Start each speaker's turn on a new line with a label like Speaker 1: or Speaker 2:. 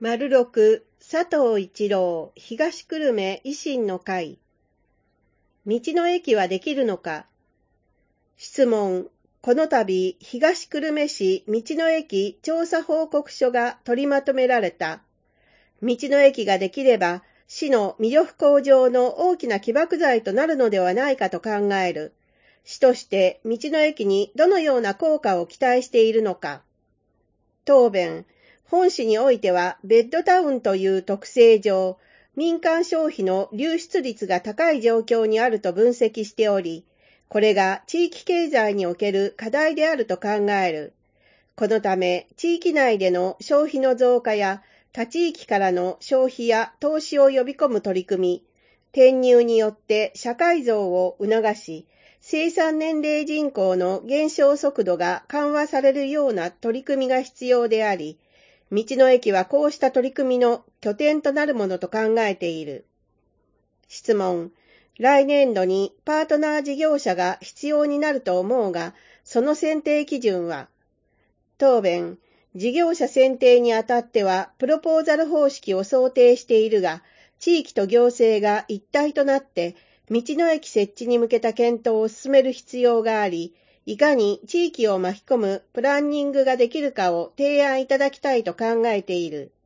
Speaker 1: 丸六、佐藤一郎、東久留米維新の会。道の駅はできるのか。質問。この度、東久留米市道の駅調査報告書が取りまとめられた。道の駅ができれば、市の魅力向上の大きな起爆剤となるのではないかと考える。市として道の駅にどのような効果を期待しているのか。答弁。本市においては、ベッドタウンという特性上、民間消費の流出率が高い状況にあると分析しており、これが地域経済における課題であると考える。このため、地域内での消費の増加や、他地域からの消費や投資を呼び込む取り組み、転入によって社会増を促し、生産年齢人口の減少速度が緩和されるような取り組みが必要であり、道の駅はこうした取り組みの拠点となるものと考えている。質問。来年度にパートナー事業者が必要になると思うが、その選定基準は。答弁。事業者選定にあたっては、プロポーザル方式を想定しているが、地域と行政が一体となって、道の駅設置に向けた検討を進める必要があり、いかに地域を巻き込むプランニングができるかを提案いただきたいと考えている。